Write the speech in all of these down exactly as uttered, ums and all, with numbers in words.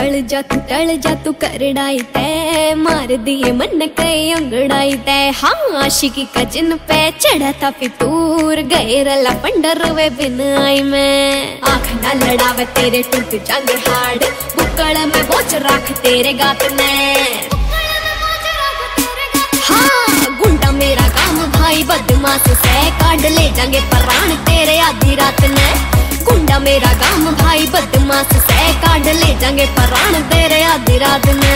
टल जा तू टल जा तू करड़ाई तै मार दिए मन कई अंगड़ाई तै। हाँ आशिकी का जिन पे चढ़ा था फितूर गए रला पंडर वे बिन आई मैं। आँख ना लड़ावे तेरे टूट जांगे हाड़ बुक्कड़ में बोझ रख तेरे गात ने। हाँ गुंडा मेरा काम भाई बदमाश से काट ले जाएंगे प्राण तेरे आधी रात ने। गुंडा मेरा काम भाई बदमाश से काट ले जाएंगे प्राण तेरे आधी रात ने।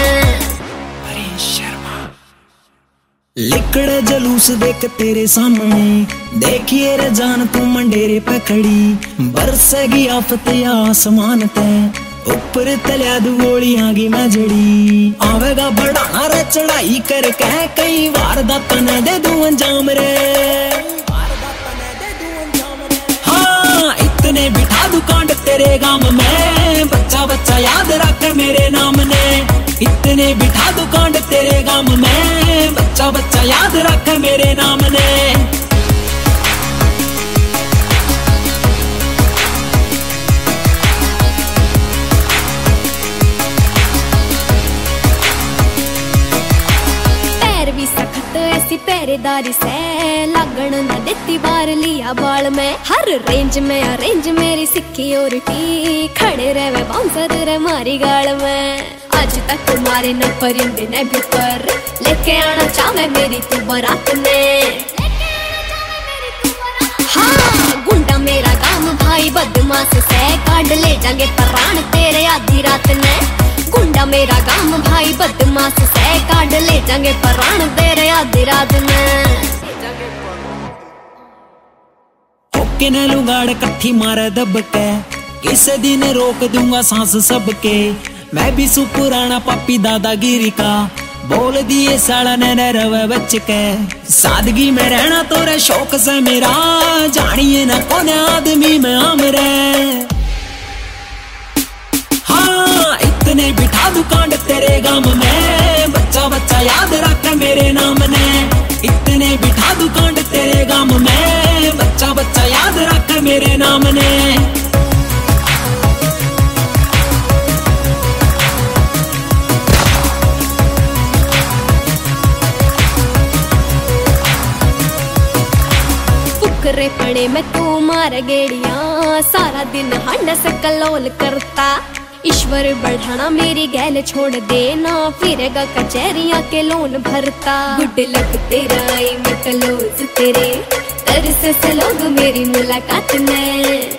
लिकड़े जलूस देख तेरे सामने देखिए रे जान तू मंडेरे पे खड़ी बरसेगी आफत आसमान ते ऊपर तलिया दू गोली आगी मैं जड़ी। आवेगा बढ़ाना रे चढ़ाई कर कह कई वार दातन दे दू अंजाम रे। हाँ इतने बिठा दू कांड तेरे गांव में बच्चा बच्चा याद रख मेरे नाम ने। इतने बिठा दू कांड तेरे गांव में बच्चा बच्चा याद रख मेरे नाम ने। ऐसी पहरेदारी से लागण न देती बार लिया बाल में। हर रेंज में अरेंज मेरी सिक्योरिटी खड़े रहे बाउंसर रे मारी गाल में। आज तक तुम्हारे न परिंदे ने भी पर लेके आना चाहे मेरी तू बारात ने। हाँ गुंडा मेरा काम भाई बदमाश से काट ले जाएंगे प्राण तेरे आधी रात ने। गुंडा मेरा काम भाई बदमाश से काट ले जाएंगे प्राण तेरे आधी रात में। होके न लुगाड़ कट्ठी मारे दब के किसे दिन रोक दूंगा सांस सबके। मैं भी सु पुराना पापी दादागिरी का बोल दिए साला ने रवे बच के। सादगी में रहना तोरे शौक से मेरा जानिए न कौन आदमी में हमरे। हाँ इतने बिठा दू कांड तेरे गांव में बच्चा बच्चा याद रख मेरे नाम ने। इतने बिठा दू कांड तेरे गांव में बच्चा बच्चा याद रख मेरे नाम ने। फुकरे पड़े में तू मार गेड़िया सारा दिन हंड से कलोल करता। ईश्वर बढ़ाना मेरी गैल छोड़ देना फिरेगा कचहरिया के लोन भरता। गुड लक तेरा आई मैं कलोज तेरे तरस से लोग मेरी मुलाकात में।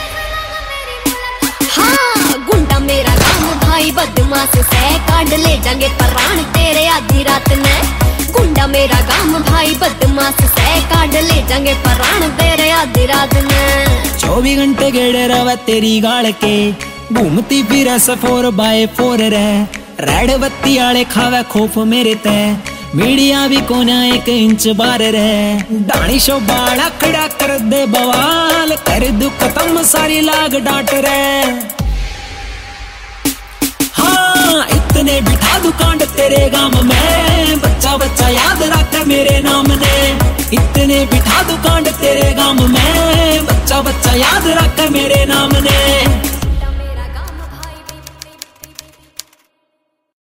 हाँ गुंडा मेरा काम भाई बदमाश से काट ले जाएंगे प्राण तेरे आधी रात ने। गुंडा मेरा काम भाई बदमाश से काट ले जाएंगे प्राण तेरे आधी रात ने। चौबीस घंटे गेड़े रवे तेरी गाड़ के घूमती फिर फोर बाय फोर रह रेड बत्ती आले खावे खोफ मेरे ते। मीडिया भी कोना एक इंच बार रह डाणी शो बाड़ा खड़ा कर दे बवाल कर दू खत्म सारी लाग डांट रहे। हाँ इतने बिठा दू कांड तेरे गांव में बच्चा बच्चा याद रख मेरे नाम ने। इतने बिठा दू कांड तेरे गांव में बच्चा बच्चा याद रख मेरे नाम ने।